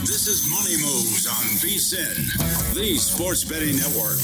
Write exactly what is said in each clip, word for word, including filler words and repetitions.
This is Money Moves on VSiN, the sports betting network.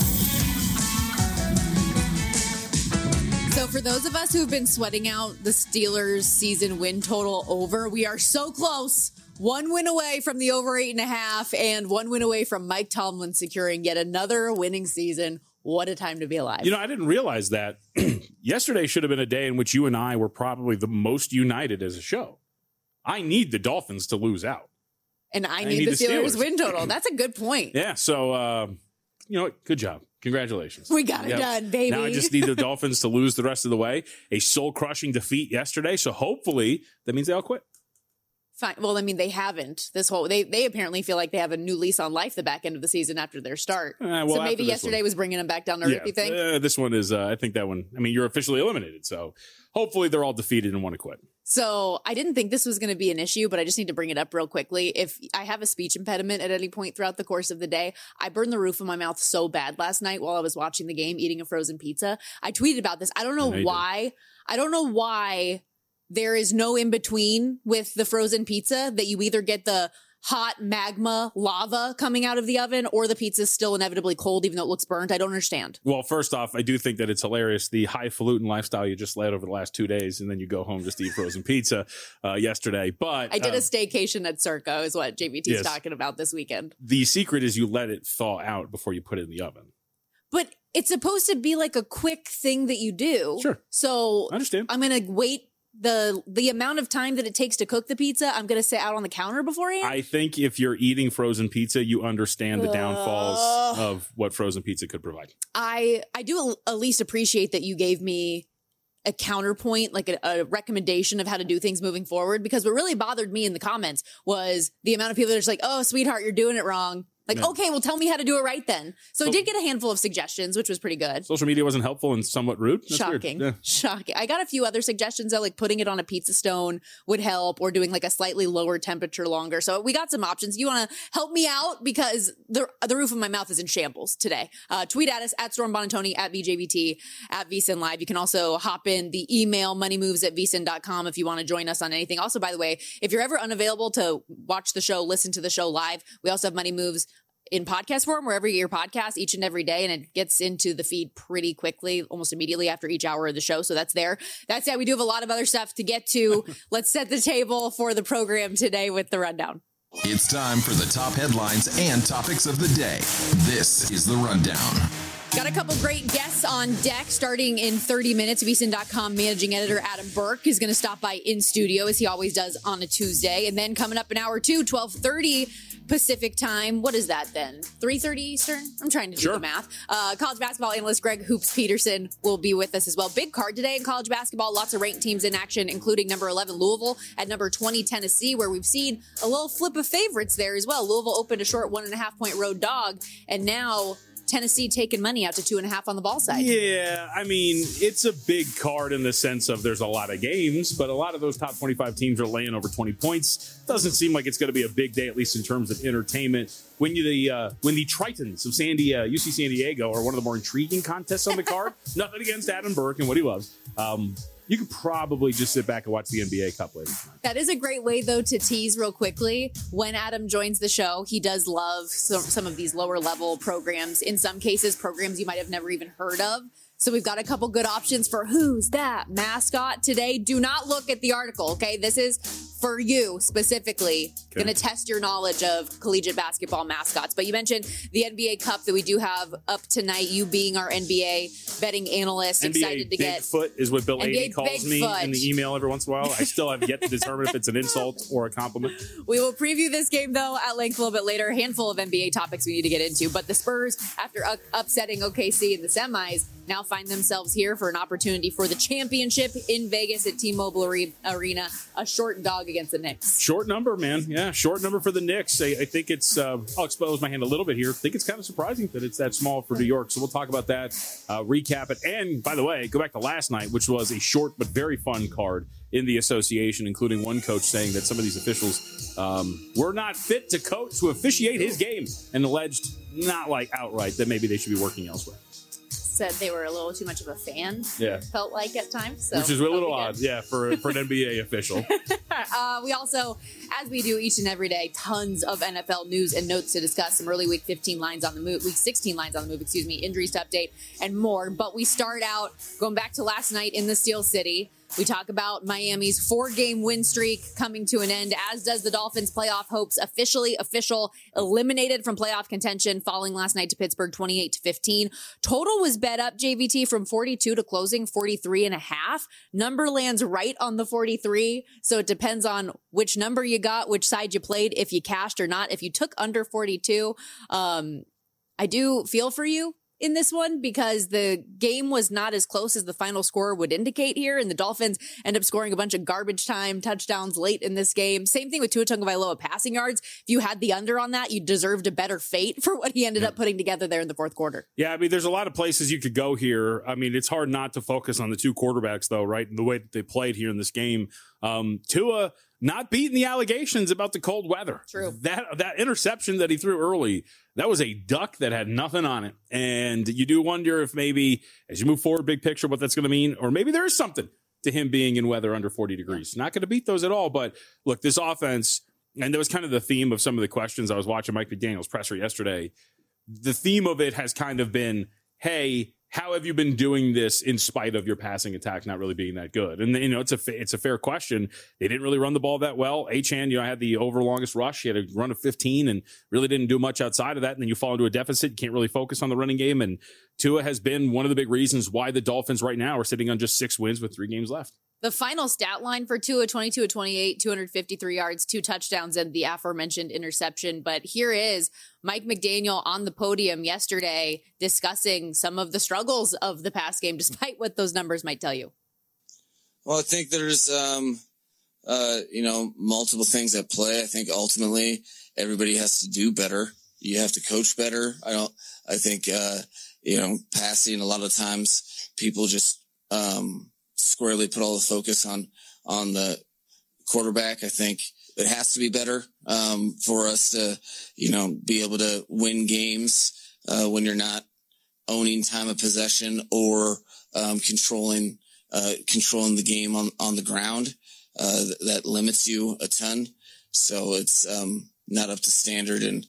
So for those of us who've been sweating out the Steelers season win total over, we are so close. One win away from the over eight and a half and one win away from Mike Tomlin securing yet another winning season. What a time to be alive. You know, I didn't realize that. Yesterday should have been a day in which you and I were probably the most united as a show. I need the Dolphins to lose out. And I need, I need the, the Steelers, Steelers win total. That's a good point. Yeah, so, uh, you know what? Good job. Congratulations. We got it yep. done, baby. Now I just need the Dolphins to lose the rest of the way. A soul-crushing defeat yesterday, so hopefully that means they all quit. Fine. Well, I mean, they haven't. This whole they they apparently feel like they have a new lease on life the back end of the season after their start. Uh, well, so maybe yesterday one. was bringing them back down to earth, yeah, you think? Uh, this one is, uh, I think that one, I mean, you're officially eliminated, so hopefully they're all defeated and want to quit. So I didn't think this was going to be an issue, but I just need to bring it up real quickly. If I have a speech impediment at any point throughout the course of the day, I burned the roof of my mouth so bad last night while I was watching the game, eating a frozen pizza. I tweeted about this. I don't know, I know why. I don't know why there is no in between with the frozen pizza, that you either get the hot magma lava coming out of the oven or the pizza is still inevitably cold, even though it looks burnt. I don't understand. Well, first off, I do think that it's hilarious, the highfalutin lifestyle you just led over the last two days, and then you go home just to eat frozen pizza uh, yesterday. But I did um, a staycation at Circo is what J V T's yes. talking about this weekend. The secret is you let it thaw out before you put it in the oven. But it's supposed to be like a quick thing that you do. Sure. So I understand. I'm going to wait the the amount of time that it takes to cook the pizza. I'm going to sit out on the counter beforehand. I think if you're eating frozen pizza, you understand the downfalls uh, of what frozen pizza could provide. I, I do at least appreciate that you gave me a counterpoint, like a, a recommendation of how to do things moving forward, because what really bothered me in the comments was the amount of people that are just like, oh, sweetheart, you're doing it wrong. Like, yeah. Okay, well, tell me how to do it right then. So, so I did get a handful of suggestions, which was pretty good. Social media wasn't helpful and somewhat rude. That's Shocking. Yeah. Shocking. I got a few other suggestions that like putting it on a pizza stone would help, or doing like a slightly lower temperature longer. So we got some options. You want to help me out because the the roof of my mouth is in shambles today. Uh, tweet at us at Storm Bonatoni, at V J V T, at VSiN Live. You can also hop in the email moneymoves at V S I N dot com if you want to join us on anything. Also, by the way, if you're ever unavailable to watch the show, listen to the show live, we also have Money Moves in podcast form, wherever you get your podcast, each and every day. And it gets into the feed pretty quickly, almost immediately after each hour of the show. So that's there. That's it. We do have a lot of other stuff to get to. Let's set the table for the program today with the rundown. It's time for the top headlines and topics of the day. This is the rundown. Got a couple great guests on deck starting in thirty minutes. V S I N dot com managing editor Adam Burke is going to stop by in studio as he always does on a Tuesday. And then coming up in hour two, twelve thirty Pacific time. What is that then? three thirty Eastern? I'm trying to do sure. the math. Uh, college basketball analyst Greg Hoops Peterson will be with us as well. Big card today in college basketball. Lots of ranked teams in action, including number eleven Louisville at number twenty Tennessee, where we've seen a little flip of favorites there as well. Louisville opened a short one and a half point road dog, and now Tennessee taking money out to two and a half on the ball side. Yeah, I mean, it's a big card in the sense of there's a lot of games, but a lot of those top twenty-five teams are laying over twenty points. Doesn't seem like it's going to be a big day, at least in terms of entertainment. When you the uh, when the Tritons of San Diego, U C San Diego are one of the more intriguing contests on the card. Nothing against Adam Burke and what he loves. Um, you could probably just sit back and watch the N B A Cup later tonight. That is a great way, though, to tease real quickly. When Adam joins the show, he does love some, some of these lower level programs. In some cases, programs you might have never even heard of. So we've got a couple good options for Who's That Mascot today. Do not look at the article, okay? This is for you specifically. Okay. Going to test your knowledge of collegiate basketball mascots. But you mentioned the N B A Cup that we do have up tonight. You being our N B A betting analyst, N B A excited to get Bigfoot is what Bill N B A Adie calls Bigfoot. me in the email every once in a while. I still have yet to determine if it's an insult or a compliment. We will preview this game, though, at length a little bit later. A handful of N B A topics we need to get into. But the Spurs, after u- upsetting O K C in the semis, now find themselves here for an opportunity for the championship in Vegas at T-Mobile Arena. A short dog against the Knicks. Short number, man. Yeah, short number for the Knicks. I, I think it's, uh, I'll expose my hand a little bit here. I think it's kind of surprising that it's that small for New York. So we'll talk about that, uh, recap it. And by the way, go back to last night, which was a short but very fun card in the association, including one coach saying that some of these officials um, were not fit to coach, to officiate his game, and alleged, not like outright, that maybe they should be working elsewhere. said they were a little too much of a fan. Yeah. Felt like at times. So Which is a little odd, yeah, for, for an N B A official. uh, we also, as we do each and every day, tons of N F L news and notes to discuss. Some early week fifteen lines on the move, week sixteen lines on the move, excuse me, injuries to update and more. But we start out going back to last night in the Steel City. We talk about Miami's four-game win streak coming to an end, as does the Dolphins' playoff hopes. Officially official, eliminated from playoff contention, falling last night to Pittsburgh twenty-eight to fifteen. Total was bet up, J V T, from forty-two to closing forty-three and a half. Number lands right on the forty-three, so it depends on which number you got, which side you played, if you cashed or not. If you took under forty-two, um, I do feel for you in this one, because the game was not as close as the final score would indicate here, and the Dolphins end up scoring a bunch of garbage time touchdowns late in this game. Same thing with Tua Tagovailoa passing yards. If you had the under on that, you deserved a better fate for what he ended yeah. up putting together there in the fourth quarter. Yeah, I mean, there's a lot of places you could go here. I mean, it's hard not to focus on the two quarterbacks, though, right? And the way that they played here in this game. Um, Tua not beating the allegations about the cold weather. True. That that interception that he threw early, that was a duck that had nothing on it. And you do wonder if maybe as you move forward, big picture, what that's going to mean, or maybe there is something to him being in weather under forty degrees. Not going to beat those at all. But look, this offense, and that was kind of the theme of some of the questions. I was watching Mike McDaniel's presser yesterday. The theme of it has kind of been, hey, how have you been doing this in spite of your passing attack not really being that good? And, you know, it's a, it's a fair question. They didn't really run the ball that well. Achane, you know, had the over longest rush. He had a run of fifteen and really didn't do much outside of that. And then you fall into a deficit. You can't really focus on the running game. And Tua has been one of the big reasons why the Dolphins right now are sitting on just six wins with three games left. The final stat line for Tua, twenty-two of twenty-eight, two hundred fifty-three yards, two touchdowns, and the aforementioned interception. But here is Mike McDaniel on the podium yesterday discussing some of the struggles of the pass game, despite what those numbers might tell you. Well, I think there's, um, uh, you know, multiple things at play. I think ultimately everybody has to do better. You have to coach better. I don't, I think, uh, you know, passing a lot of times people just, um, squarely put all the focus on, on the quarterback. I think it has to be better, um, for us to, you know, be able to win games, uh, when you're not owning time of possession or, um, controlling, uh, controlling the game on, on the ground. Uh, th- that limits you a ton. So it's, um, not up to standard. And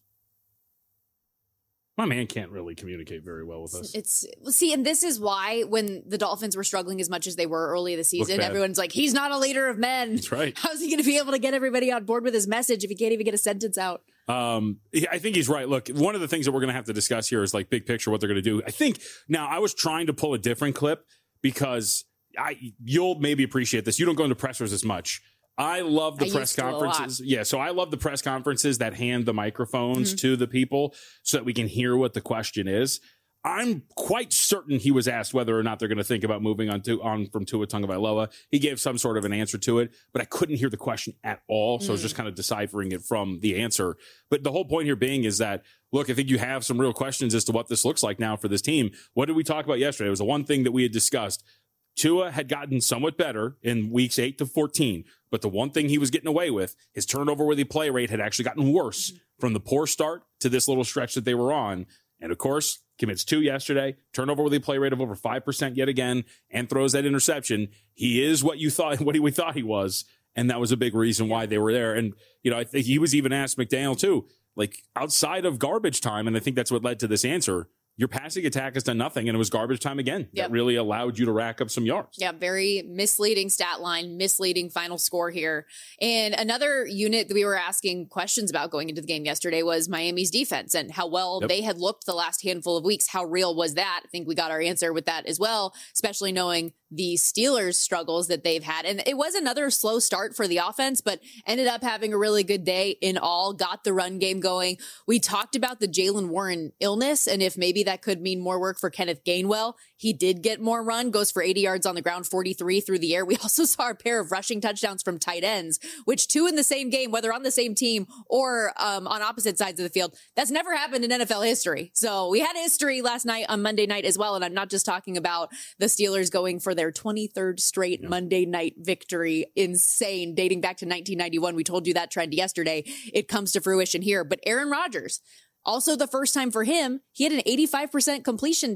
my man can't really communicate very well with us. It's see, and this is why when the Dolphins were struggling as much as they were early in the season, everyone's like, he's not a leader of men. That's right. How's he going to be able to get everybody on board with his message if he can't even get a sentence out? Um, I think he's right. Look, one of the things that we're going to have to discuss here is like big picture, what they're going to do. I think now I was trying to pull a different clip because I, you'll maybe appreciate this. You don't go into pressers as much. I love the I press conferences. Yeah, so I love the press conferences that hand the microphones mm-hmm. to the people so that we can hear what the question is. I'm quite certain he was asked whether or not they're going to think about moving on to on from Tua Tagovailoa. He gave some sort of an answer to it, but I couldn't hear the question at all. So mm. I was just kind of deciphering it from the answer. But the whole point here being is that, look, I think you have some real questions as to what this looks like now for this team. What did we talk about yesterday? It was the one thing that we had discussed. Tua had gotten somewhat better in weeks eight to fourteen, but the one thing he was getting away with, his turnover worthy play rate had actually gotten worse mm-hmm. from the poor start to this little stretch that they were on. And of course, commits two yesterday, turnover worthy play rate of over five percent yet again, and throws that interception. He is what you thought, what we thought he was. And that was a big reason why they were there. And, you know, I think he was even asked McDaniel too, like outside of garbage time. And I think that's what led to this answer. Your passing attack has done nothing, and it was garbage time again. Yep. That really allowed you to rack up some yards. Yeah, very misleading stat line, misleading final score here. And another unit that we were asking questions about going into the game yesterday was Miami's defense and how well yep. they had looked the last handful of weeks. How real was that? I think we got our answer with that as well, especially knowing the Steelers' struggles that they've had. And it was another slow start for the offense, but ended up having a really good day in all, got the run game going. We talked about the Jaylen Warren illness and if maybe that could mean more work for Kenneth Gainwell. He did get more run, goes for eighty yards on the ground, forty-three through the air. We also saw a pair of rushing touchdowns from tight ends, which two in the same game, whether on the same team or um, on opposite sides of the field, that's never happened in N F L history. So we had history last night on Monday night as well. And I'm not just talking about the Steelers going for their twenty-third straight yeah. Monday night victory. Insane, dating back to nineteen ninety-one. We told you that trend yesterday. It comes to fruition here. But Aaron Rodgers, also the first time for him, he had an eighty-five percent completion day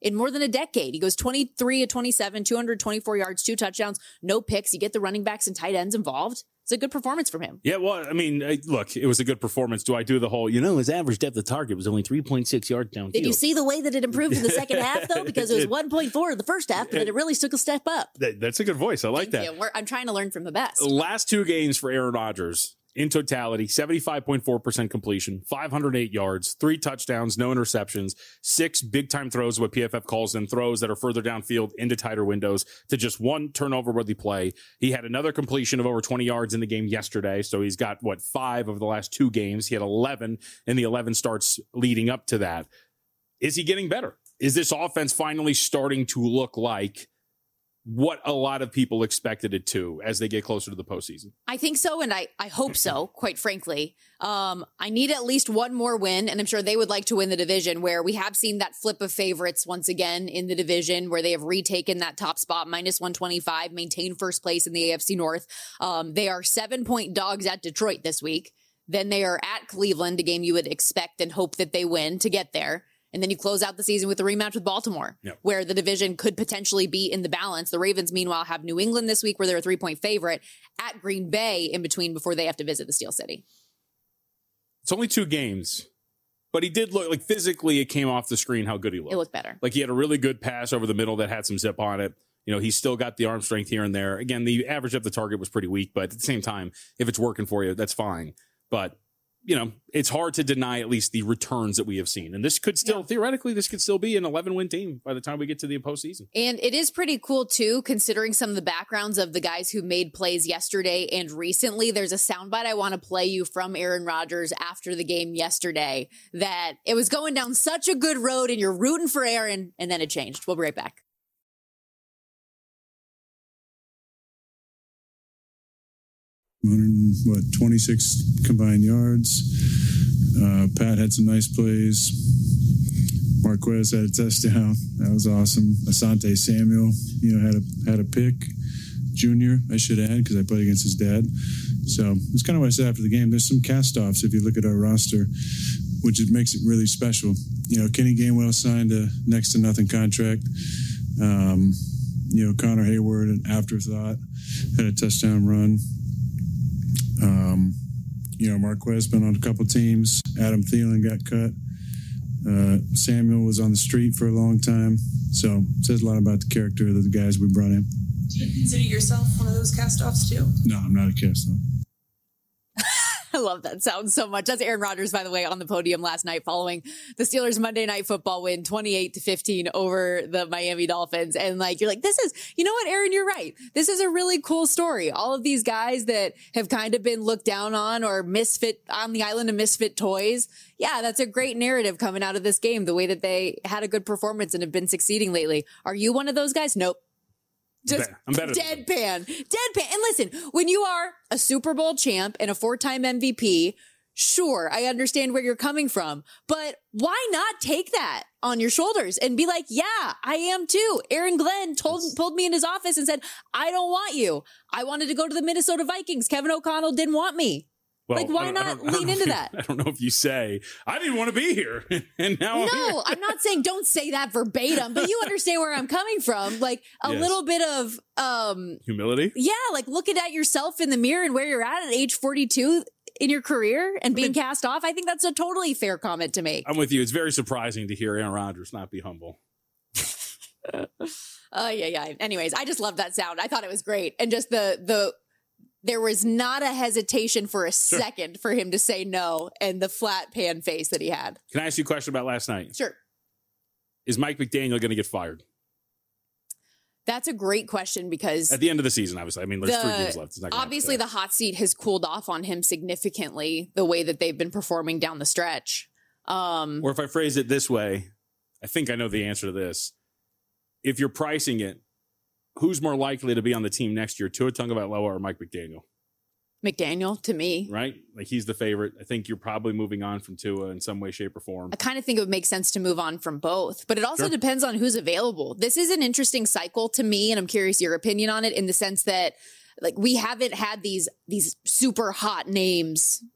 in more than a decade. He goes twenty-three to twenty-seven, two hundred twenty-four yards, two touchdowns, no picks. You get the running backs and tight ends involved. It's a good performance from him. Yeah, well, I mean, look, it was a good performance. Do I do the whole, you know, his average depth of target was only three point six yards downfield. Did you see the way that it improved in the second half, though? Because it was one point four in the first half, but it really took a step up. That, that's a good voice. I like Thank that. you. We're, I'm trying to learn from the best. Last two games for Aaron Rodgers. In totality, seventy-five point four percent completion, five hundred eight yards, three touchdowns, no interceptions, six big-time throws, what P F F calls them, throws that are further downfield into tighter windows, to just one turnover-worthy play. He had another completion of over twenty yards in the game yesterday, so he's got, what, five of the last two games. He had eleven in the eleven starts leading up to that. Is he getting better? Is this offense finally starting to look like what a lot of people expected it to as they get closer to the postseason? I think so, and I, I hope so, quite frankly. Um, I need at least one more win, and I'm sure they would like to win the division, where we have seen that flip of favorites once again in the division, where they have retaken that top spot, minus one twenty-five, maintain first place in the A F C North. Um, they are seven-point dogs at Detroit this week. Then they are at Cleveland, a game you would expect and hope that they win to get there. And then you close out the season with a rematch with Baltimore, yep, where the division could potentially be in the balance. The Ravens, meanwhile, have New England this week, where they're a three-point favorite, at Green Bay in between before they have to visit the Steel City. It's only two games, but he did look like physically it came off the screen how good he looked. It looked better. Like he had a really good pass over the middle that had some zip on it. You know, he's still got the arm strength here and there. Again, the average of the target was pretty weak, but at the same time, if it's working for you, that's fine. But you know, it's hard to deny at least the returns that we have seen. And this could still, yeah. theoretically, this could still be an eleven-win team by the time we get to the postseason. And it is pretty cool, too, considering some of the backgrounds of the guys who made plays yesterday and recently. There's a soundbite I want to play you from Aaron Rodgers after the game yesterday, that it was going down such a good road and you're rooting for Aaron, and then it changed. We'll be right back. What, twenty-six combined yards. Uh, Pat had some nice plays. Marquez had a touchdown. That was awesome. Asante Samuel, you know, had a had a pick. Junior, I should add, because I played against his dad. So it's kind of what I said after the game. There's some cast-offs if you look at our roster, which it makes it really special. You know, Kenny Gainwell signed a next to nothing contract. Um, you know, Connor Hayward, an afterthought, had a touchdown run. Um, you know, Marquez been on a couple teams. Adam Thielen got cut. Uh, Samuel was on the street for a long time. So it says a lot about the character of the guys we brought in. Do you consider yourself one of those cast-offs too? No, I'm not a cast-off. I love that sound so much. That's Aaron Rodgers, by the way, on the podium last night following the Steelers' Monday Night Football win, twenty-eight to fifteen over the Miami Dolphins. And like, you're like, this is, you know what, Aaron, you're right. This is a really cool story. All of these guys that have kind of been looked down on or misfit on the island of misfit toys. Yeah, that's a great narrative coming out of this game, the way that they had a good performance and have been succeeding lately. Are you one of those guys? Nope. Just I'm better deadpan, deadpan. And listen, when you are a Super Bowl champ and a four-time M V P, sure, I understand where you're coming from, but why not take that on your shoulders and be like, yeah, I am too. Aaron Glenn told, pulled me in his office and said, I don't want you. I wanted to go to the Minnesota Vikings. Kevin O'Connell didn't want me. Well, like, why not lean into that? I don't know if you say, I didn't want to be here. And now No, I'm, here. I'm not saying don't say that verbatim, but you understand where I'm coming from. Like a Yes. little bit of um humility. Yeah, like looking at yourself in the mirror and where you're at at age forty-two in your career and being cast off. I think that's a totally fair comment to make. I'm with you. It's very surprising to hear Aaron Rodgers not be humble. uh, yeah, yeah. Anyways, I just love that sound. I thought it was great. And just the the there was not a hesitation for a Sure. second for him to say no, and the flat pan face that he had. Can I ask you a question about last night? Sure. Is Mike McDaniel going to get fired? That's a great question because At the end of the season, obviously. I mean, there's the- three games left. It's not gonna obviously happen. the hot seat has cooled off on him significantly, the way that they've been performing down the stretch. Um, Or if I phrase it this way, I think I know the answer to this. If you're pricing it, who's more likely to be on the team next year, Tua Tagovailoa or Mike McDaniel? McDaniel, to me. Right? Like, he's the favorite. I think you're probably moving on from Tua in some way, shape, or form. I kind of think it would make sense to move on from both, but it also Sure. depends on who's available. This is an interesting cycle to me, and I'm curious your opinion on it in the sense that, like, we haven't had these these super hot names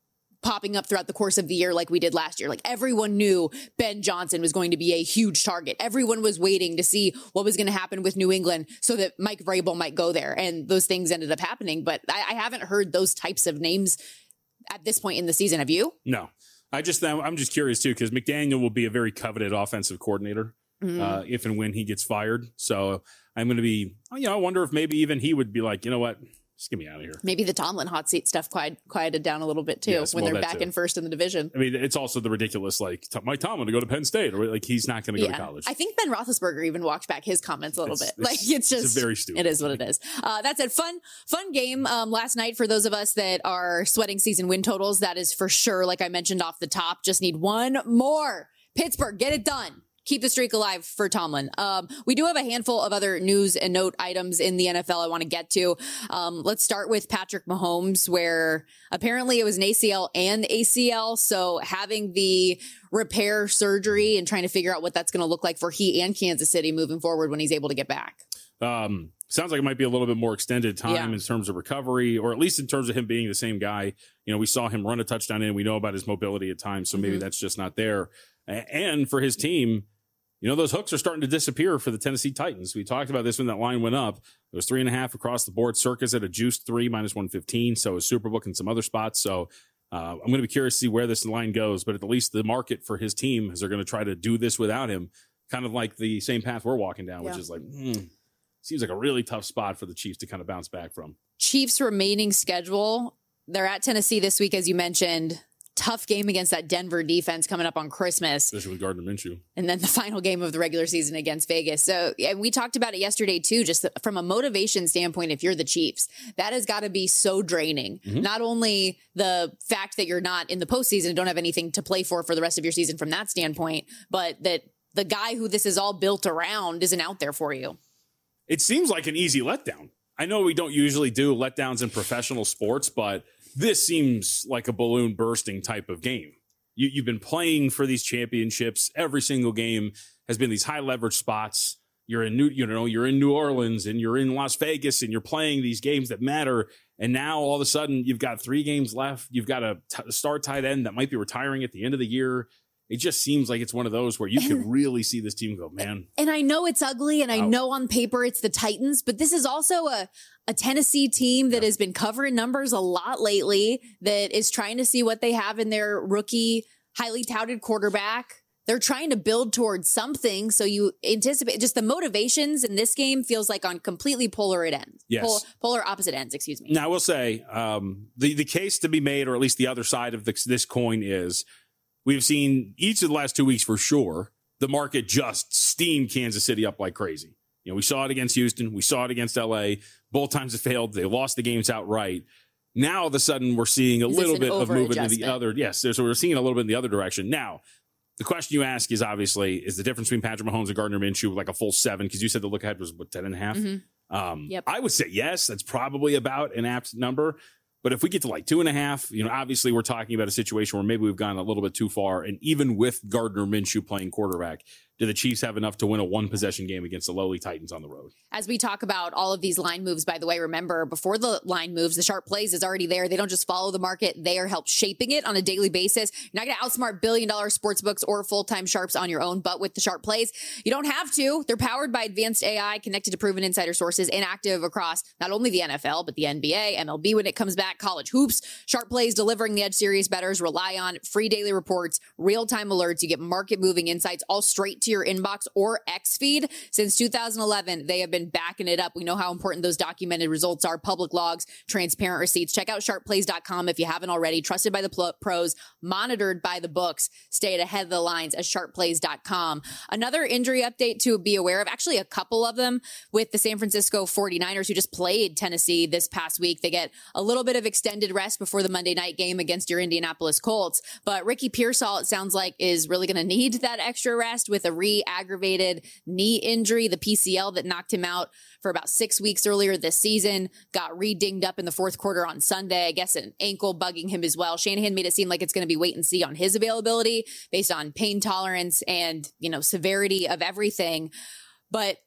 popping up throughout the course of the year like we did last year. Like everyone knew Ben Johnson was going to be a huge target. Everyone was waiting to see what was going to happen with New England so that Mike Vrabel might go there. And those things ended up happening. But I, I haven't heard those types of names at this point in the season. Have you? No. I just, I'm just curious too, because McDaniel will be a very coveted offensive coordinator mm-hmm. uh, if and when he gets fired. So I'm going to be, you know, I wonder if maybe even he would be like, you know what? Just get me out of here. Maybe the Tomlin hot seat stuff quiet, quieted down a little bit too yes, when well, they're back too. in first in the division. I mean, it's also the ridiculous, like Mike Tomlin to go to Penn State, or like he's not going to go yeah. to college. I think Ben Roethlisberger even walked back his comments a little it's, bit. It's, like it's just it's very stupid. It is what it is. Uh, that's it. Fun, fun game um, last night for those of us that are sweating season win totals. That is for sure. Like I mentioned off the top, just need one more. Pittsburgh, get it done. Keep the streak alive for Tomlin. Um, we do have a handful of other news and note items in the N F L I want to get to. Um, let's start with Patrick Mahomes, where apparently it was an A C L and A C L. So having the repair surgery and trying to figure out what that's going to look like for he and Kansas City moving forward when he's able to get back. Um, sounds like it might be a little bit more extended time Yeah. in terms of recovery, or at least in terms of him being the same guy. You know, we saw him run a touchdown in. We know about his mobility at times, so maybe Mm-hmm. that's just not there. A- And for his team, you know, those hooks are starting to disappear for the Tennessee Titans. We talked about this when that line went up. It was three and a half across the board. Circus at a juiced three, minus one fifteen. So is Superbook and some other spots. So uh, I'm going to be curious to see where this line goes. But at least the market for his team is they're going to try to do this without him, kind of like the same path we're walking down, which Yeah. is like, hmm, seems like a really tough spot for the Chiefs to kind of bounce back from. Chiefs remaining schedule. They're at Tennessee this week, as you mentioned. Tough game against that Denver defense coming up on Christmas. Especially with Gardner Minshew. And then the final game of the regular season against Vegas. So and we talked about it yesterday too, just from a motivation standpoint, if you're the Chiefs, that has got to be so draining. Mm-hmm. Not only the fact that you're not in the postseason and don't have anything to play for for the rest of your season from that standpoint, but that the guy who this is all built around isn't out there for you. It seems like an easy letdown. I know we don't usually do letdowns in professional sports, but this seems like a balloon bursting type of game. You, you've been playing for these championships. Every single game has been these high leverage spots. You're in New, you know, you're in New Orleans and you're in Las Vegas and you're playing these games that matter. And now all of a sudden you've got three games left. You've got a t- star tight end that might be retiring at the end of the year. It just seems like it's one of those where you and, could really see this team go, man. And I know it's ugly, and I Ouch. know on paper it's the Titans, but this is also a, a Tennessee team that yeah. has been covering numbers a lot lately, that is trying to see what they have in their rookie, highly touted quarterback. They're trying to build towards something. So you anticipate just the motivations in this game feels like on completely polar ends. Yes. Pol- polar opposite ends, excuse me. Now, I will say um, the, the case to be made, or at least the other side of this, this coin is, we've seen each of the last two weeks for sure, the market just steamed Kansas City up like crazy. You know, we saw it against Houston. We saw it against L A. Both times it failed. They lost the games outright. Now, all of a sudden, we're seeing a Is little bit of movement in the over-adjustment? other. Yes, so we're seeing a little bit in the other direction. Now, the question you ask is obviously, is the difference between Patrick Mahomes and Gardner Minshew like a full seven? Because you said the look ahead was, what, ten and a half? Mm-hmm. Um, Yep. I would say yes. That's probably about an apt number. But if we get to like two and a half, you know, obviously we're talking about a situation where maybe we've gone a little bit too far. And even with Gardner Minshew playing quarterback, do the Chiefs have enough to win a one possession game against the lowly Titans on the road? As we talk about all of these line moves, by the way, remember, before the line moves, the sharp plays is already there. They don't just follow the market. They are help shaping it on a daily basis. You're not going to outsmart billion dollar sports books or full-time sharps on your own, but with the sharp plays, you don't have to. They're powered by advanced A I, connected to proven insider sources, and active across not only the N F L, but the N B A, M L B when it comes back, college hoops. Sharp plays delivering the edge serious bettors rely on free daily reports, real-time alerts. You get market-moving insights all straight to your inbox or X feed. Since two thousand eleven, they have been backing it up. We know how important those documented results are, public logs, transparent receipts. Check out sharp plays dot com if you haven't already. Trusted by the pl- pros, monitored by the books. Stay ahead of the lines at sharp plays dot com. Another injury update to be aware of, actually a couple of them with the San Francisco forty-niners who just played Tennessee this past week. They get a little bit of extended rest before the Monday night game against your Indianapolis Colts. But Ricky Pearsall, it sounds like, is really going to need that extra rest with a re-aggravated knee injury, the P C L that knocked him out for about six weeks earlier this season, got re-dinged up in the fourth quarter on Sunday. I guess an ankle bugging him as well. Shanahan made it seem like it's going to be wait and see on his availability based on pain tolerance and, you know, severity of everything. But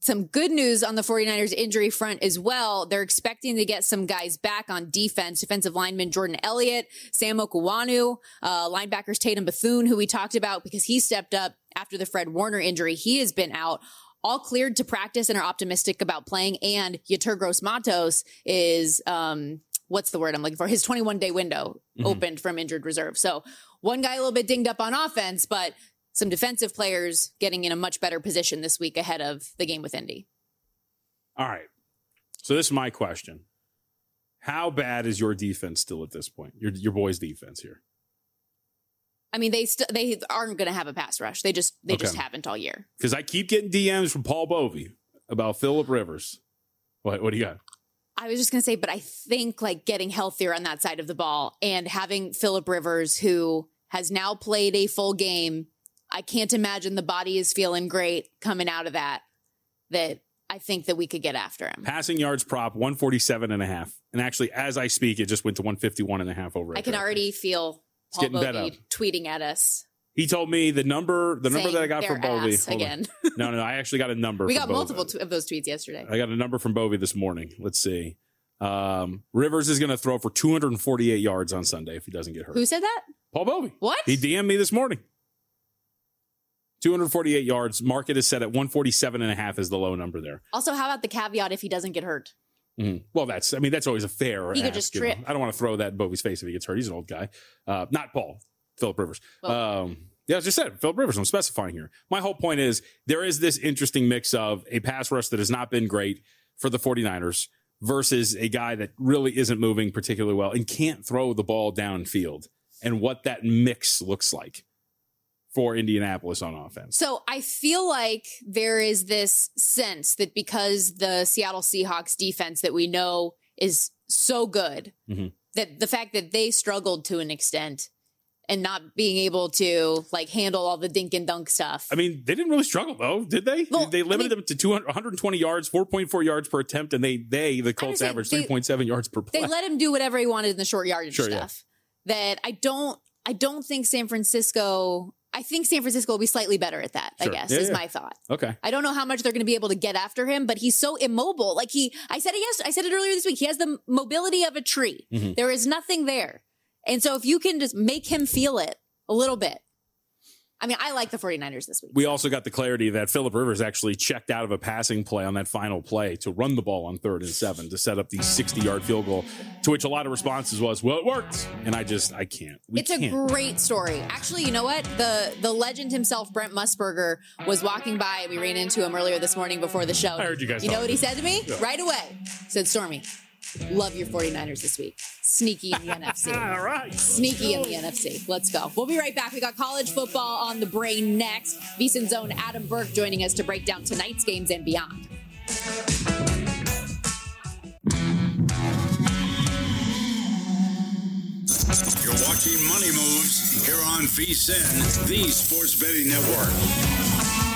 some good news on the 49ers injury front as well. They're expecting to get some guys back on defense. Defensive lineman Jordan Elliott, Sam Okuwanu, uh, linebackers Tatum Bethune, who we talked about because he stepped up after the Fred Warner injury. He has been out. All cleared to practice and are optimistic about playing. And Yetur Gross-Matos is, um, what's the word I'm looking for? His twenty-one day window mm-hmm. opened from injured reserve. So one guy a little bit dinged up on offense, but some defensive players getting in a much better position this week ahead of the game with Indy. All right. So this is my question. How bad is your defense still at this point? Your your boys' defense here? I mean, they st- they aren't going to have a pass rush. They just they okay. just haven't all year. Because I keep getting D Ms from Paul Bovey about Phillip Rivers. What what do you got? I was just going to say, but I think like getting healthier on that side of the ball and having Phillip Rivers, who has now played a full game, I can't imagine the body is feeling great coming out of that, that I think that we could get after him. Passing yards prop, one forty-seven and a half. And actually, as I speak, it just went to one fifty-one and a half over. I can already feel Paul Bovey tweeting at us. He told me the number, the number that I got from Bovey. Again. no, no, I actually got a number. We from got Bovey. multiple t- of those tweets yesterday. I got a number from Bovey this morning. Let's see. Um, Rivers is going to throw for two hundred forty-eight yards on Sunday if he doesn't get hurt. Who said that? Paul Bovey. What? He D M'd me this morning. two hundred forty-eight yards. Market is set at one forty-seven and a half is the low number there. Also, how about the caveat if he doesn't get hurt? Mm-hmm. Well, that's, I mean, that's always a fair He ask, could just you know. trip. I don't want to throw that in Bovey's face if he gets hurt. He's an old guy. Uh, not Paul, Phillip Rivers. Well, um, yeah, as I said, Phillip Rivers, I'm specifying here. My whole point is there is this interesting mix of a pass rush that has not been great for the 49ers versus a guy that really isn't moving particularly well and can't throw the ball downfield, and what that mix looks like for Indianapolis on offense. So I feel like there is this sense that because the Seattle Seahawks defense that we know is so good, mm-hmm. that the fact that they struggled to an extent and not being able to like handle all the dink and dunk stuff. I mean, they didn't really struggle though, did they? Well, they limited I mean, them to two hundred, one hundred twenty yards, four point four yards per attempt, and they, they the Colts averaged three point seven yards per play. They let him do whatever he wanted in the short yardage sure, stuff. Yeah. That I don't, I don't think San Francisco. I think San Francisco will be slightly better at that, sure. I guess, yeah, is yeah. my thought. Okay. I don't know how much they're going to be able to get after him, but he's so immobile. Like he, I said it yesterday, I said it earlier this week. He has the mobility of a tree. Mm-hmm. There is nothing there. And so if you can just make him feel it a little bit. I mean, I like the 49ers this week. We also got the clarity that Phillip Rivers actually checked out of a passing play on that final play to run the ball on third and seven to set up the sixty-yard field goal, to which a lot of responses was, well, it worked. And I just, I can't. We it's can't. a great story. Actually, you know what? The the legend himself, Brent Musburger, was walking by. We ran into him earlier this morning before the show. I heard you guys You know what he about said to me? Yeah. Right away. He said, Stormy, love your 49ers this week. Sneaky in the N F C. All right. Sneaky in the N F C. Let's go. We'll be right back. We got college football on the brain next. VSiN's own Adam Burke joining us to break down tonight's games and beyond. You're watching Money Moves here on VSiN, the Sports Betting Network.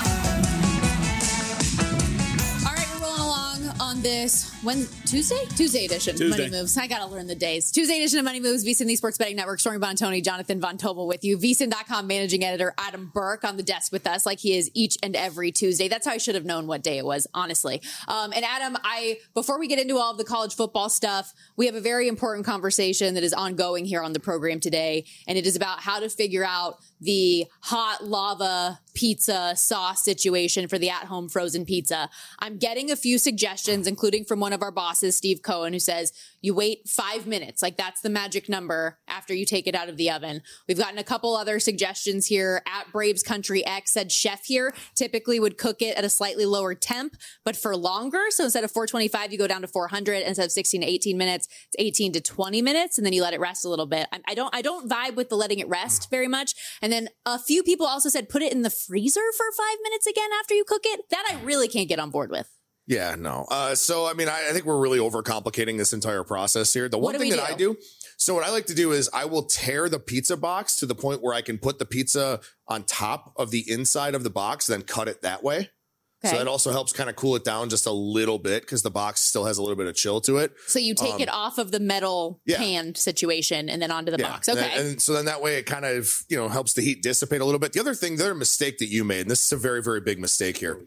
On this when Tuesday Tuesday edition Tuesday. Money Moves. I gotta learn the days. Tuesday edition of Money Moves. VSiN, the Sports Betting Network. Stormy Bontoni, Jonathan Von Tobel with you. VSiN dot com managing editor Adam Burke on the desk with us, like he is each and every Tuesday. That's how I should have known what day it was, honestly. Um, and Adam, I before we get into all of the college football stuff, we have a very important conversation that is ongoing here on the program today, and it is about how to figure out the hot lava pizza sauce situation for the at-home frozen pizza. I'm getting a few suggestions, including from one of our bosses, Steve Cohen, who says you wait five minutes. Like that's the magic number after you take it out of the oven. We've gotten a couple other suggestions here. At Braves Country X said chef here typically would cook it at a slightly lower temp, but for longer. So instead of four twenty-five, you go down to four hundred. Instead of sixteen to eighteen minutes, it's eighteen to twenty minutes. And then you let it rest a little bit. I, I don't, I don't vibe with the letting it rest very much. And then a few people also said put it in the freezer for five minutes again after you cook it. That I really can't get on board with. Yeah, no. Uh, so, I mean, I, I think we're really overcomplicating this entire process here. The one thing that I do, so what I like to do is I will tear the pizza box to the point where I can put the pizza on top of the inside of the box, then cut it that way. Okay. So that also helps kind of cool it down just a little bit because the box still has a little bit of chill to it. So you take um, it off of the metal yeah. pan situation and then onto the yeah. box. Okay. And, and so then that way it kind of, you know, helps the heat dissipate a little bit. The other thing, the other mistake that you made, and this is a very, very big mistake here,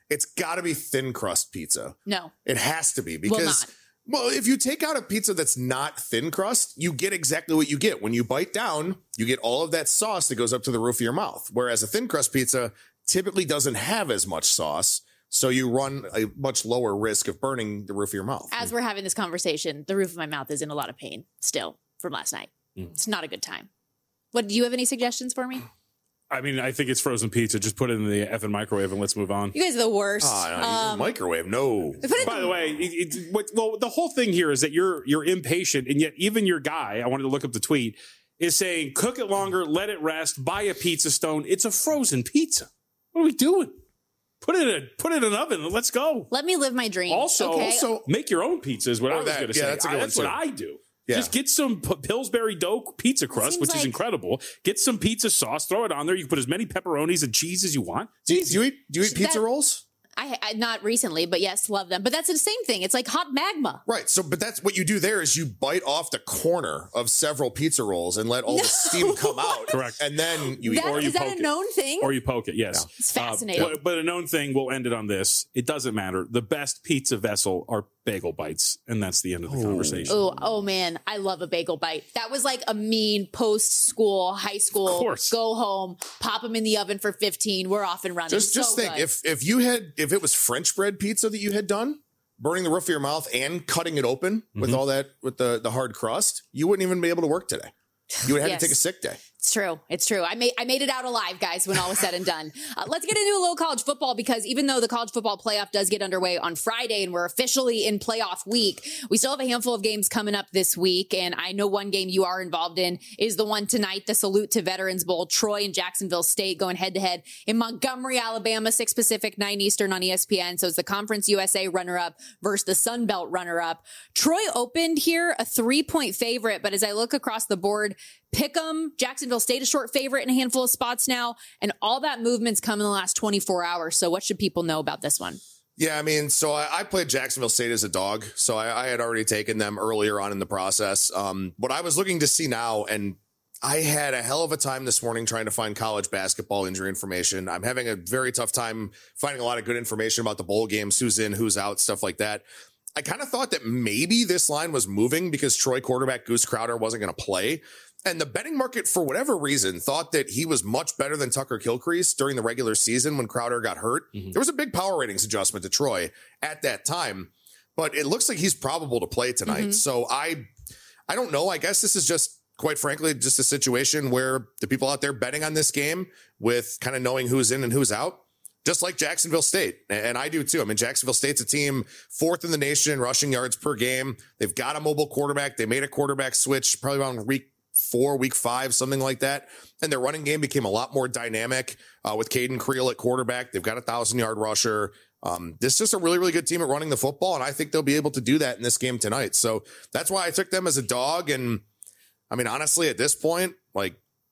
it's got to be thin crust pizza. No. It has to be because, well, if you take out a pizza that's not thin crust, you get exactly what you get. When you bite down, you get all of that sauce that goes up to the roof of your mouth. Whereas a thin crust pizza typically doesn't have as much sauce. So you run a much lower risk of burning the roof of your mouth. As we're having this conversation, the roof of my mouth is in a lot of pain still from last night. Mm. It's not a good time. What, do you have any suggestions for me? I mean, I think it's frozen pizza. Just put it in the effing microwave and let's move on. You guys are the worst. Oh, no, um, microwave, no. By the way, it, it, what, well, the whole thing here is that you're you're impatient, and yet even your guy, I wanted to look up the tweet, is saying cook it longer, let it rest, buy a pizza stone. It's a frozen pizza. What are we doing? Put it in, put it in an oven and let's go. Let me live my dream. Also, okay? also make your own pizza is what I was going to say. Yeah, that's a good I, one that's too. what I do. Yeah. Just get some P- Pillsbury dough pizza crust, which like... is incredible. Get some pizza sauce, throw it on there. You can put as many pepperonis and cheese as you want. Do you, do you eat, do you eat pizza that, rolls? I, I not recently, but yes, love them. But that's the same thing. It's like hot magma. Right. So, but that's what you do there is you bite off the corner of several pizza rolls and let all no. the steam come out. Correct. And then you that, eat. Or is you that poke a known it. thing? Or you poke it, yes. Yeah. It's fascinating. Uh, but, but a known thing, we'll end it on this. It doesn't matter. The best pizza vessel are bagel bites, and that's the end of the oh. conversation. Oh, oh man, I love a bagel bite. That was like a mean post-school, high school, of course. Go home, pop them in the oven for fifteen. We're off and running. Just, just so think, good. if if you had, if it was French bread pizza that you had done, burning the roof of your mouth and cutting it open mm-hmm. with all that, with the, the hard crust, you wouldn't even be able to work today. You would have yes. to take a sick day. It's true. It's true. I made I made it out alive, guys, when all was said and done. Uh, let's get into a little college football because even though the college football playoff does get underway on Friday and we're officially in playoff week, we still have a handful of games coming up this week. And I know one game you are involved in is the one tonight, the Salute to Veterans Bowl. Troy and Jacksonville State going head to head in Montgomery, Alabama, six Pacific, nine Eastern on E S P N. So it's the Conference U S A runner-up versus the Sun Belt runner-up. Troy opened here a three-point favorite, but as I look across the board, Pick'em, Jacksonville State a short favorite in a handful of spots now, and all that movement's come in the last twenty-four hours. So what should people know about this one? Yeah, I mean, so I, I played Jacksonville State as a dog, so I, I had already taken them earlier on in the process. Um, what I was looking to see now, and I had a hell of a time this morning trying to find college basketball injury information. I'm having a very tough time finding a lot of good information about the bowl games, who's in, who's out, stuff like that. I kind of thought that maybe this line was moving because Troy quarterback Goose Crowder wasn't going to play. And the betting market, for whatever reason, thought that he was much better than Tucker Kilcrease during the regular season when Crowder got hurt. Mm-hmm. There was a big power ratings adjustment to Troy at that time, but it looks like he's probable to play tonight. Mm-hmm. So I, I don't know. I guess this is just, quite frankly, just a situation where the people out there betting on this game with kind of knowing who's in and who's out, just like Jacksonville State. And I do too. I mean, Jacksonville State's a team fourth in the nation in rushing yards per game. They've got a mobile quarterback. They made a quarterback switch probably around week four, week five, something like that. And their running game became a lot more dynamic uh, with Caden Creel at quarterback. They've got a thousand yard rusher. Um, this is just a really, really good team at running the football. And I think they'll be able to do that in this game tonight. So that's why I took them as a dog. And I mean, honestly, at this point, like,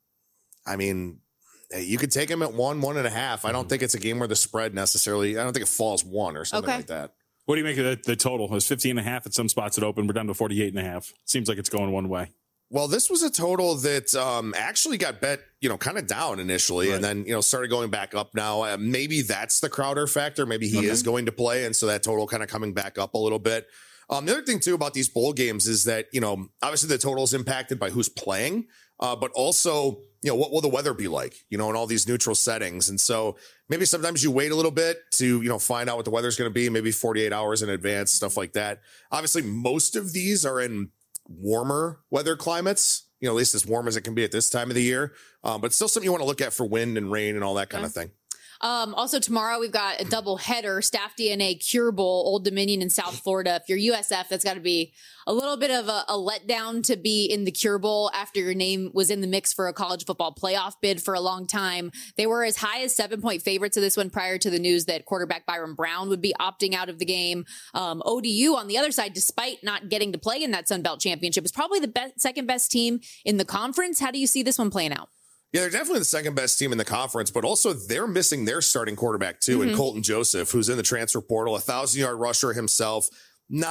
I mean, you could take them at one, one and a half. I don't think it's a game where the spread necessarily, I don't think it falls one or something okay. like that. What do you make of the, the total? It was fifteen and a half at some spots it opened. We're down to forty-eight and a half. Seems like it's going one way. Well, this was a total that um, actually got bet, you know, kind of down initially right. and then, you know, started going back up now. Uh, maybe that's the Crowder factor. Maybe he okay. is going to play. And so that total kind of coming back up a little bit. Um, the other thing, too, about these bowl games is that, you know, obviously the total is impacted by who's playing, uh, but also, you know, what will the weather be like, you know, in all these neutral settings. And so maybe sometimes you wait a little bit to, you know, find out what the weather's going to be, maybe forty-eight hours in advance, stuff like that. Obviously, most of these are in warmer weather climates, you know, at least as warm as it can be at this time of the year. Um, but still something you want to look at for wind and rain and all that kind okay. of thing. Um, also tomorrow we've got a double header, Staff D N A Cure Bowl, Old Dominion in South Florida. If you're U S F, that's got to be a little bit of a, a letdown to be in the Cure Bowl after your name was in the mix for a college football playoff bid for a long time. They were as high as seven point favorites of this one prior to the news that quarterback Byron Brown would be opting out of the game. Um, O D U on the other side, despite not getting to play in that Sun Belt championship, is probably the best, second best team in the conference. How do you see this one playing out? Yeah, they're definitely the second best team in the conference, but also they're missing their starting quarterback too, mm-hmm. in Colton Joseph, who's in the transfer portal, a thousand yard rusher himself, not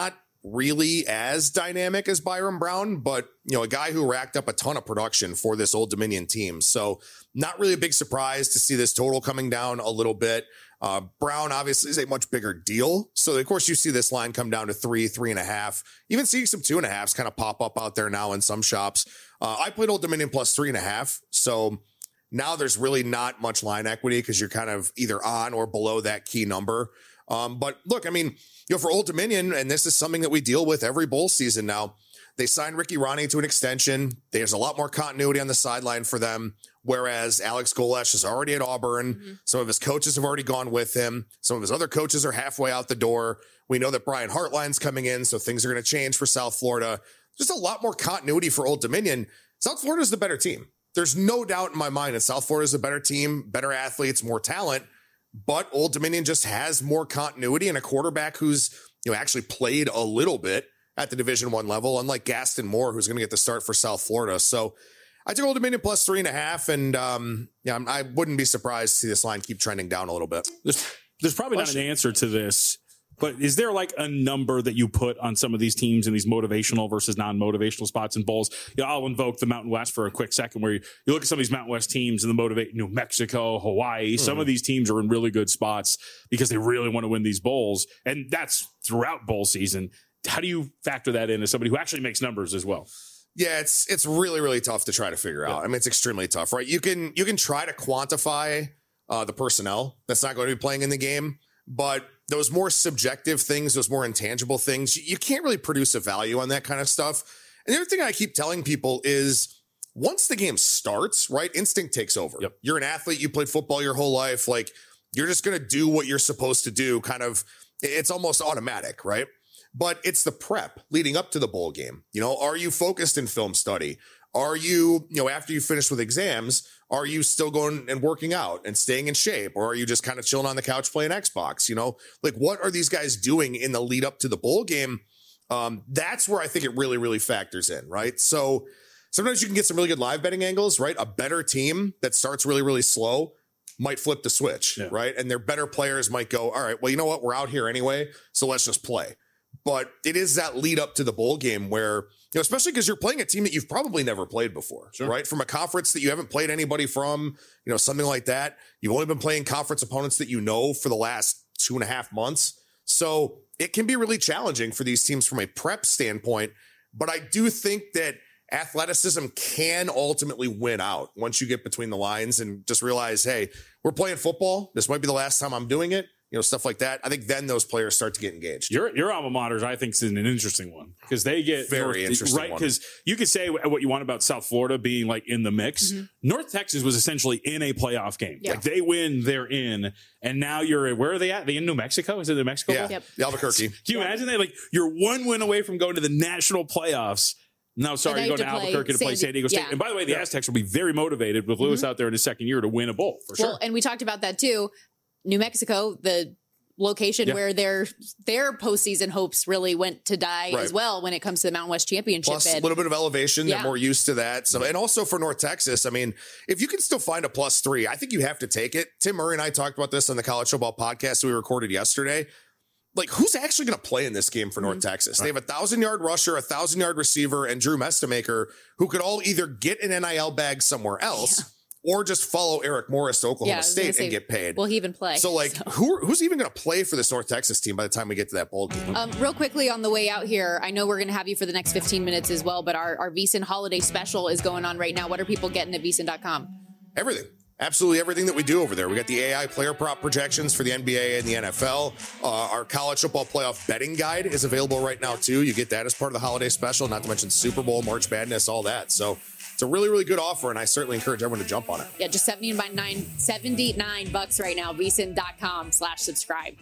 really as dynamic as Byron Brown, but you know, a guy who racked up a ton of production for this Old Dominion team. So not really a big surprise to see this total coming down a little bit. Uh, Brown obviously is a much bigger deal. So of course you see this line come down to three, three and a half, even seeing some two and a halves kind of pop up out there now in some shops. Uh, I played Old Dominion plus three and a half. So now there's really not much line equity because you're kind of either on or below that key number. Um, but look, I mean, you know, for Old Dominion, and this is something that we deal with every bowl season now, they signed Ricky Ronnie to an extension. There's a lot more continuity on the sideline for them, whereas Alex Golesh is already at Auburn. Mm-hmm. Some of his coaches have already gone with him. Some of his other coaches are halfway out the door. We know that Brian Hartline's coming in, so things are going to change for South Florida. Just a lot more continuity for Old Dominion. South Florida is the better team. There's no doubt in my mind that South Florida is a better team, better athletes, more talent. But Old Dominion just has more continuity and a quarterback who's, you know, actually played a little bit at the Division One level, unlike Gaston Moore, who's going to get the start for South Florida. So I took Old Dominion plus three and a half, and um, yeah, I wouldn't be surprised to see this line keep trending down a little bit. There's, there's probably not an answer to this, but is there like a number that you put on some of these teams in these motivational versus non-motivational spots in bowls? You know, I'll invoke the Mountain West for a quick second, where you, you look at some of these Mountain West teams and the motivate New Mexico, Hawaii. Mm. Some of these teams are in really good spots because they really want to win these bowls, and that's throughout bowl season. How do you factor that in as somebody who actually makes numbers as well? Yeah, it's it's really, really tough to try to figure out. Yeah. I mean, it's extremely tough, right? You can you can try to quantify uh, the personnel that's not going to be playing in the game, but those more subjective things, those more intangible things, you can't really produce a value on that kind of stuff. And the other thing I keep telling people is once the game starts, right, instinct takes over. Yep. You're an athlete, you played football your whole life. Like, you're just going to do what you're supposed to do. Kind of, it's almost automatic, right? But it's the prep leading up to the bowl game. You know, are you focused in film study? Are you, you know, after you finish with exams, are you still going and working out and staying in shape? Or are you just kind of chilling on the couch playing Xbox? You know, like, what are these guys doing in the lead up to the bowl game? Um, that's where I think it really, really factors in, right? So sometimes you can get some really good live betting angles, right? A better team that starts really, really slow might flip the switch, yeah. right? And their better players might go, all right, well, you know what? We're out here anyway, so let's just play. But it is that lead up to the bowl game where, you know, especially because you're playing a team that you've probably never played before, sure. right? From a conference that you haven't played anybody from, you know, something like that. You've only been playing conference opponents that you know for the last two and a half months. So it can be really challenging for these teams from a prep standpoint. But I do think that athleticism can ultimately win out once you get between the lines and just realize, hey, we're playing football. This might be the last time I'm doing it. You know, stuff like that. I think then those players start to get engaged. Your your alma mater, I think, is an interesting one because they get very North, interesting, right? Because you could say what you want about South Florida being like in the mix. Mm-hmm. North Texas was essentially in a playoff game. Yeah. Like they win, they're in, and now you're where are they at? Are they in New Mexico? Is it New Mexico? Yeah, yep. Albuquerque. Can you imagine that? Like you're one win away from going to the national playoffs. No, sorry, you go to, to Albuquerque to play San Diego State. Yeah. And by the way, the yeah. Aztecs will be very motivated with Lewis mm-hmm. out there in his second year to win a bowl for well, sure. And we talked about that too. New Mexico, the location yeah. where their their postseason hopes really went to die right. as well when it comes to the Mountain West Championship. Plus bid. A little bit of elevation. Yeah. They're more used to that. So, and also for North Texas, I mean, if you can still find a plus three, I think you have to take it. Tim Murray and I talked about this on the College Football Podcast we recorded yesterday. Like, who's actually going to play in this game for North mm-hmm. Texas? They have a thousand-yard rusher, a thousand-yard receiver, and Drew Mestamaker, who could all either get an N I L bag somewhere else yeah. or just follow Eric Morris to Oklahoma yeah, State say, and get paid. Will he even play? So, like, so. Who, who's even going to play for this North Texas team by the time we get to that bowl game? Um, real quickly on the way out here, I know we're going to have you for the next fifteen minutes as well, but our, our VSiN holiday special is going on right now. What are people getting at V S I N dot com? Everything. Absolutely everything that we do over there. We got the A I player prop projections for the N B A and the N F L. Uh, our college football playoff betting guide is available right now, too. You get that as part of the holiday special, not to mention Super Bowl, March Madness, all that. So it's a really, really good offer, and I certainly encourage everyone to jump on it. Yeah, just seventy-nine, seventy-nine bucks right now, V S I N dot com slash subscribe.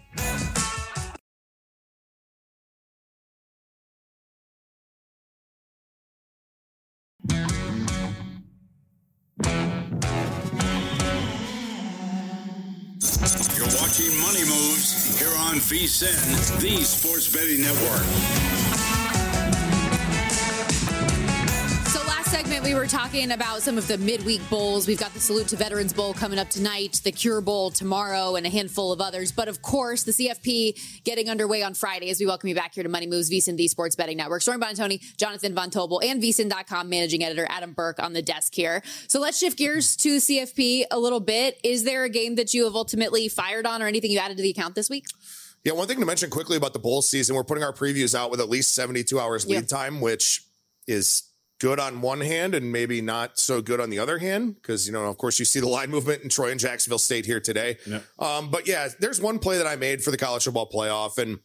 You're watching Money Moves here on V S I N, the Sports Betting Network. So last segment, segment, we were talking about some of the midweek bowls. We've got the Salute to Veterans Bowl coming up tonight, the Cure Bowl tomorrow, and a handful of others. But of course, the C F P getting underway on Friday as we welcome you back here to Money Moves, VSiN, the Sports Betting Network. Stormy Buonantony, Jonathan Von Tobel, and V S I N dot com managing editor Adam Burke on the desk here. So let's shift gears to C F P a little bit. Is there a game that you have ultimately fired on or anything you added to the account this week? Yeah, one thing to mention quickly about the bowl season, we're putting our previews out with at least seventy-two hours lead yep. time, which is good on one hand and maybe not so good on the other hand because, you know, of course, you see the line movement in Troy and Jacksonville State here today. Yep. Um, but, yeah, there's one play that I made for the college football playoff, and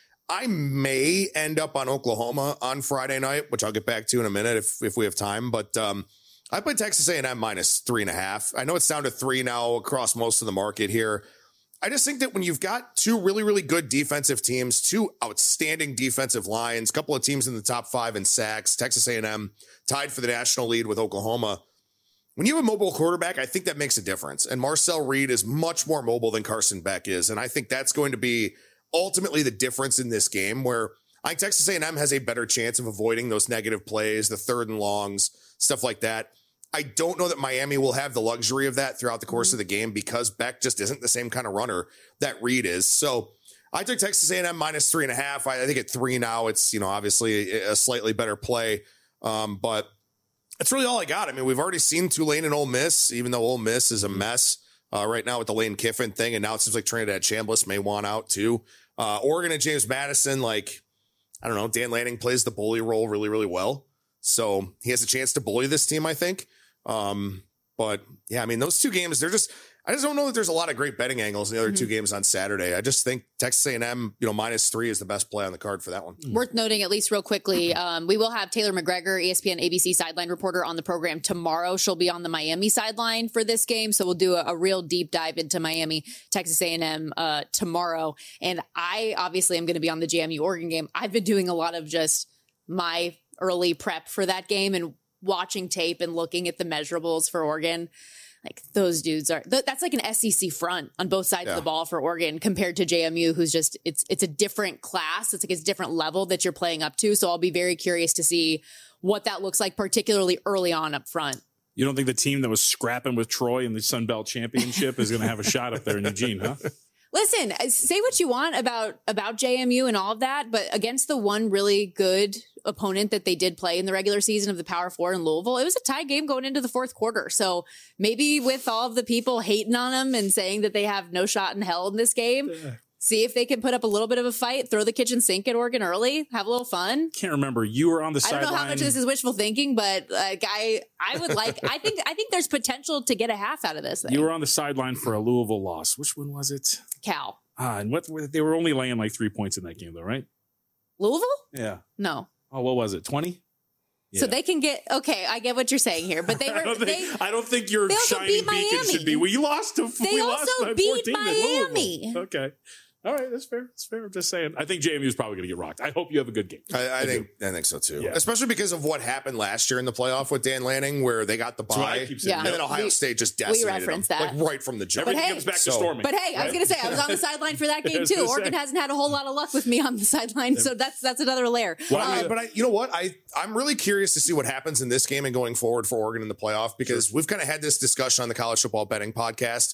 I may end up on Oklahoma on Friday night, which I'll get back to in a minute if if we have time. But um, I played Texas A and M minus three and a half. I know it's down to three now across most of the market here. I just think that when you've got two really, really good defensive teams, two outstanding defensive lines, a couple of teams in the top five in sacks, Texas A and M tied for the national lead with Oklahoma. When you have a mobile quarterback, I think that makes a difference. And Marcel Reed is much more mobile than Carson Beck is. And I think that's going to be ultimately the difference in this game where I think Texas A and M has a better chance of avoiding those negative plays, the third and longs, stuff like that. I don't know that Miami will have the luxury of that throughout the course of the game because Beck just isn't the same kind of runner that Reed is. So I took Texas A and M minus three and a half. I, I think at three now, it's, you know, obviously a, a slightly better play. Um, but that's really all I got. I mean, we've already seen Tulane and Ole Miss, even though Ole Miss is a mess uh, right now with the Lane Kiffin thing. And now it seems like Trinidad Chambliss may want out too. Uh, Oregon and James Madison, like, I don't know, Dan Lanning plays the bully role really, really well. So he has a chance to bully this team, I think. Um, but yeah, I mean, those two games, they're just, I just don't know that there's a lot of great betting angles in the other mm-hmm. two games on Saturday. I just think Texas A and M, you know, minus three is the best play on the card for that one. Mm-hmm. Worth noting, at least real quickly, um, we will have Taylor McGregor, E S P N A B C sideline reporter on the program tomorrow. She'll be on the Miami sideline for this game. So we'll do a, a real deep dive into Miami, Texas A and M, uh, tomorrow. And I obviously am going to be on the J M U Oregon game. I've been doing a lot of just my early prep for that game and watching tape and looking at the measurables for Oregon. Like those dudes are, th- that's like an S E C front on both sides yeah. of the ball for Oregon compared to J M U, who's just, it's, it's a different class. It's like it's a different level that you're playing up to. So I'll be very curious to see what that looks like, particularly early on up front. You don't think the team that was scrapping with Troy in the Sun Belt Championship is going to have a shot up there in Eugene, huh? Listen, say what you want about, about J M U and all of that, but against the one really good opponent that they did play in the regular season of the Power Four in Louisville, it was a tie game going into the fourth quarter. So maybe with all of the people hating on them and saying that they have no shot in hell in this game, yeah. see if they can put up a little bit of a fight, throw the kitchen sink at Oregon early, have a little fun. Can't remember. You were on the sideline. I don't know how much of this is wishful thinking, but like I, I would like, I think, I think there's potential to get a half out of this thing. You were on the sideline for a Louisville loss. Which one was it? Cal. Ah, and what they were only laying like three points in that game, though, right? Louisville? Yeah. No. Oh, what was it? twenty? Yeah. So they can get okay. I get what you're saying here, but they were. I, don't think, they, I don't think your shining beacon should be. We lost to. They we also lost beat Miami. Okay. All right, that's fair. That's fair. I'm just saying. I think J M U is probably going to get rocked. I hope you have a good game. I, I, I think do. I think so too. Yeah. Especially because of what happened last year in the playoff with Dan Lanning, where they got the bye, yeah. and then Ohio we, State just decimated we referenced them, that like right from the jump. Everything hey, comes back so, to Stormy. But hey, I was going to say I was on the sideline for that game too. Oregon hasn't had a whole lot of luck with me on the sideline, so that's that's another layer. Well, um, I mean, but I, you know what? I I'm really curious to see what happens in this game and going forward for Oregon in the playoff because sure. we've kind of had this discussion on the College Football Betting Podcast.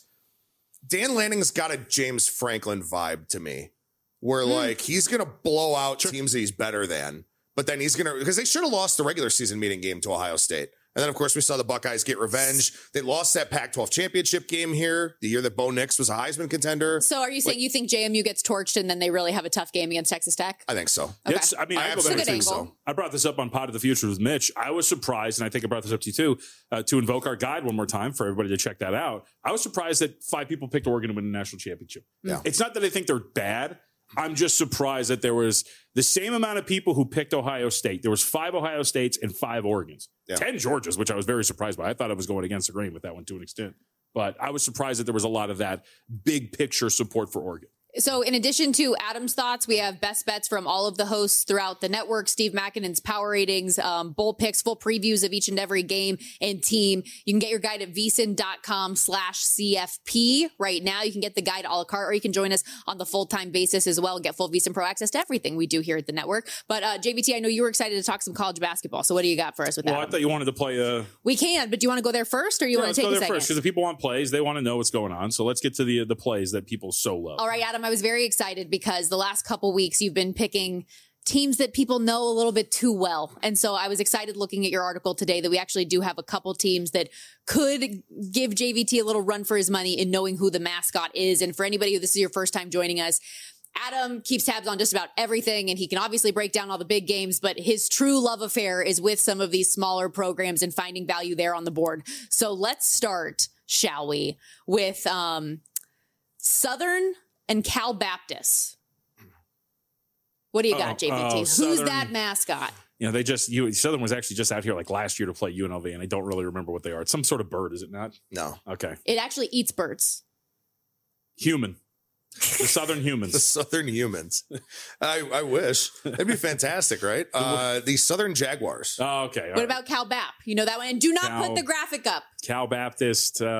Dan Lanning's got a James Franklin vibe to me. Where mm. like he's gonna blow out sure. teams that he's better than, but then he's gonna because they should have lost the regular season meeting game to Ohio State, and then of course we saw the Buckeyes get revenge. They lost that Pac twelve championship game here, the year that Bo Nix was a Heisman contender. So are you saying like, you think J M U gets torched and then they really have a tough game against Texas Tech? I think so. Okay. Yes, I mean I, I absolutely think so. I brought this up on Pod of the Future with Mitch. I was surprised, and I think I brought this up to you too, uh, to invoke our guide one more time for everybody to check that out. I was surprised that five people picked Oregon to win the national championship. Yeah. It's not that I think they're bad. I'm just surprised that there was the same amount of people who picked Ohio State. There was five Ohio States and five Oregons, yeah. ten Georgias, which I was very surprised by. I thought I was going against the grain with that one to an extent, but I was surprised that there was a lot of that big picture support for Oregon. So in addition to Adam's thoughts, we have best bets from all of the hosts throughout the network, Steve Makinen's power ratings, um, bowl picks, full previews of each and every game and team. You can get your guide at vsin.com slash CFP right now. You can get the guide a la carte, or you can join us on the full-time basis as well and get full VSiN Pro access to everything we do here at the network. But uh, J V T, I know you were excited to talk some college basketball. So what do you got for us with that? Well, I thought you wanted to play a... We can, but do you want to go there first, or you yeah, want to take go a there second? first, because the people want plays. They want to know what's going on. So let's get to the the plays that people so love. All right, Adam, I was very excited because the last couple weeks you've been picking teams that people know a little bit too well. And so I was excited looking at your article today that we actually do have a couple teams that could give J V T a little run for his money in knowing who the mascot is. And for anybody who this is your first time joining us, Adam keeps tabs on just about everything, and he can obviously break down all the big games, but his true love affair is with some of these smaller programs and finding value there on the board. So let's start, shall we, with um, Southern and Cal Baptist. What do you got, oh, J V T? Oh, Who's Southern, that mascot? You know, they just, you, Southern was actually just out here like last year to play U N L V, and I don't really remember what they are. It's some sort of bird, is it not? No. Okay. It actually eats birds. Human. The Southern Humans. The Southern Humans. I, I wish. That'd be fantastic, right? Uh, the Southern Jaguars. Oh, okay. All what right. about Cal Bap? You know that one? And do not Cal, put the graphic up. Cal Baptist, uh,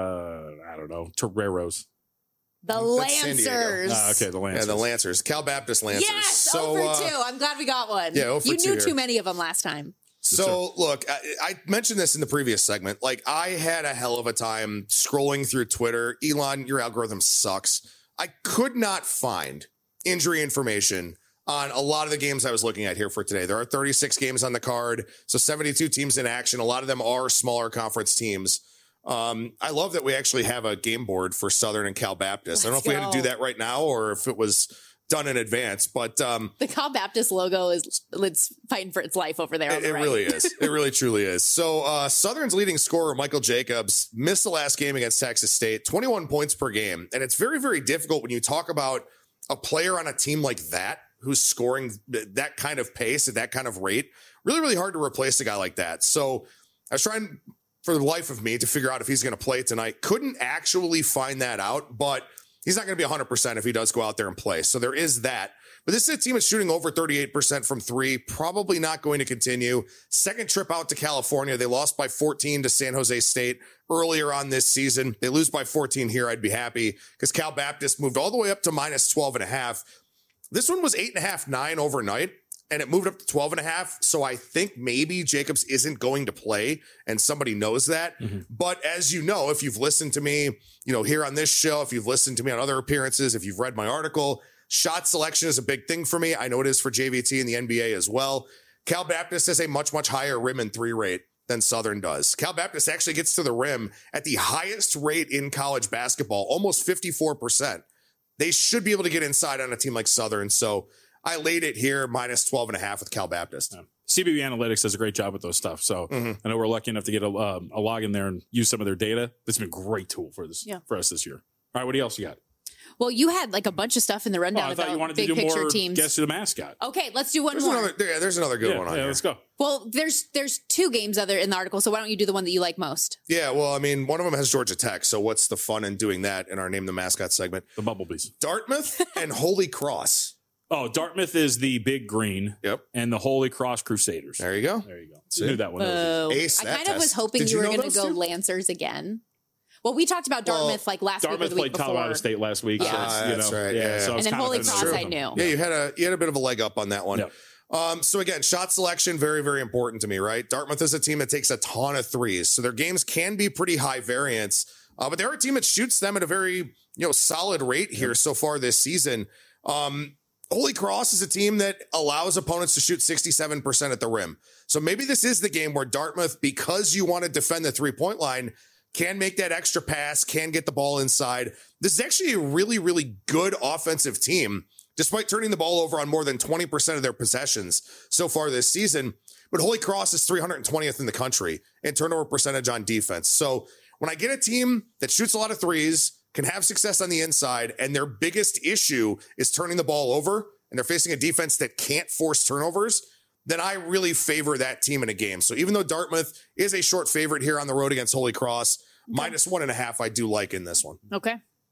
I don't know, Toreros. The That's San Diego. Lancers. Uh, okay, the Lancers. Yeah, the Lancers. Cal Baptist Lancers. Yes, so, over uh, two. I'm glad we got one. Yeah, over You two knew here. too many of them last time. So, look, I, I mentioned this in the previous segment. Like, I had a hell of a time scrolling through Twitter. Elon, your algorithm sucks. I could not find injury information on a lot of the games I was looking at here for today. There are thirty-six games on the card, so seventy-two teams in action. A lot of them are smaller conference teams. Um, I love that we actually have a game board for Southern and Cal Baptist. Let's I don't know if go. we had to do that right now or if it was done in advance, but um, the Cal Baptist logo is it's fighting for its life over there. It, the it right. really is. It really truly is. So uh, Southern's leading scorer, Michael Jacobs, missed the last game against Texas State, twenty-one points per game. And it's very, very difficult when you talk about a player on a team like that who's scoring that kind of pace at that kind of rate. Really, really hard to replace a guy like that. So I was trying for the life of me to figure out if he's going to play tonight. Couldn't actually find that out, but he's not going to be one hundred percent if he does go out there and play. So there is that. But this is a team that's shooting over thirty-eight percent from three, probably not going to continue. Second trip out to California. They lost by fourteen to San Jose State earlier on this season. They lose by fourteen here. I'd be happy because Cal Baptist moved all the way up to minus twelve and a half. This one was eight and a half, nine overnight, and it moved up to twelve and a half. So I think maybe Jacobs isn't going to play, and somebody knows that. Mm-hmm. But as you know, if you've listened to me, you know, here on this show, if you've listened to me on other appearances, if you've read my article, shot selection is a big thing for me. I know it is for J V T and the N B A as well. Cal Baptist has a much, much higher rim and three rate than Southern does. Cal Baptist actually gets to the rim at the highest rate in college basketball, almost fifty-four percent. They should be able to get inside on a team like Southern. So I laid it here minus twelve and a half with Cal Baptist. Yeah. C B B Analytics does a great job with those stuff. So mm-hmm. I know we're lucky enough to get a, um, a log in there and use some of their data. It's been a great tool for this yeah. for us this year. All right, what else you got? Well, you had like a bunch of stuff in the rundown. Oh, I thought about you wanted big to do picture more teams. Guess who the mascot. Okay, let's do one there's more. Another, yeah, there's another good yeah, one on yeah, here. Let's go. Well, there's there's two games other in the article, so why don't you do the one that you like most? Yeah, well, I mean, one of them has Georgia Tech, so what's the fun in doing that in our Name the Mascot segment? The Bumblebees. Dartmouth and Holy Cross. Oh, Dartmouth is the Big Green. Yep. And the Holy Cross Crusaders. There you go. There you go. You knew that one. Oh, Ace, I that kind of test. was hoping Did you, you were know going to go those two? Lancers again. Well, we talked about Dartmouth well, like last Dartmouth week or the week played before. Colorado State last week. Yeah. So Ah, it's, you that's know, right. Yeah, Yeah. so And it's then kind Holy of Cross, true. I knew. Yeah, you had a you had a bit of a leg up on that one. Yep. Um, so again, shot selection, very, very important to me, right? Dartmouth is a team that takes a ton of threes, so their games can be pretty high variance. Uh, but they're a team that shoots them at a very, you know, solid rate here yep. so far this season. Um, Holy Cross is a team that allows opponents to shoot sixty-seven percent at the rim. So maybe this is the game where Dartmouth, because you want to defend the three-point line, can make that extra pass, can get the ball inside. This is actually a really, really good offensive team, despite turning the ball over on more than twenty percent of their possessions so far this season. But Holy Cross is three hundred twentieth in the country in turnover percentage on defense. So when I get a team that shoots a lot of threes, can have success on the inside, and their biggest issue is turning the ball over, and they're facing a defense that can't force turnovers, then I really favor that team in a game. So even though Dartmouth is a short favorite here on the road against Holy Cross, okay. minus one and a half, I do like in this one. Okay.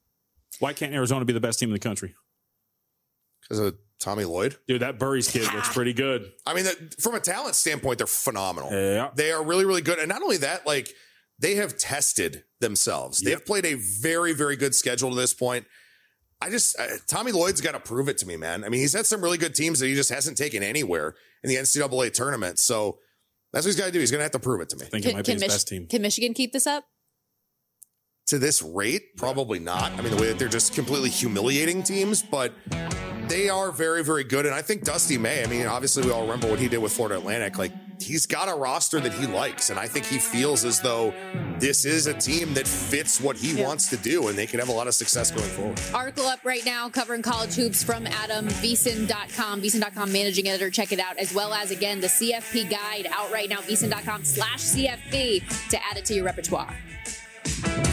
Why can't Arizona be the best team in the country? Because of Tommy Lloyd. Dude, that Burries kid looks pretty good. I mean, from a talent standpoint, they're phenomenal. Yeah. They are really, really good. And not only that, like, they have tested themselves. Yep. They've played a very, very good schedule to this point. I just, uh, Tommy Lloyd's got to prove it to me, man. I mean, he's had some really good teams that he just hasn't taken anywhere in the N C double A tournament. So that's what he's got to do. He's going to have to prove it to me. I think can, it might be his Mich- best team. Can Michigan keep this up? To this rate, probably not. I mean, the way that they're just completely humiliating teams, but they are very, very good. And I think Dusty May, I mean, obviously we all remember what he did with Florida Atlantic. Like, he's got a roster that he likes. And I think he feels as though this is a team that fits what he yeah. wants to do, and they can have a lot of success going forward. Article up right now covering college hoops from Adam, V S I N dot com, V S I N dot com managing editor. Check it out. As well as, again, the C F P guide out right now, V S I N dot com slash C F P to add it to your repertoire.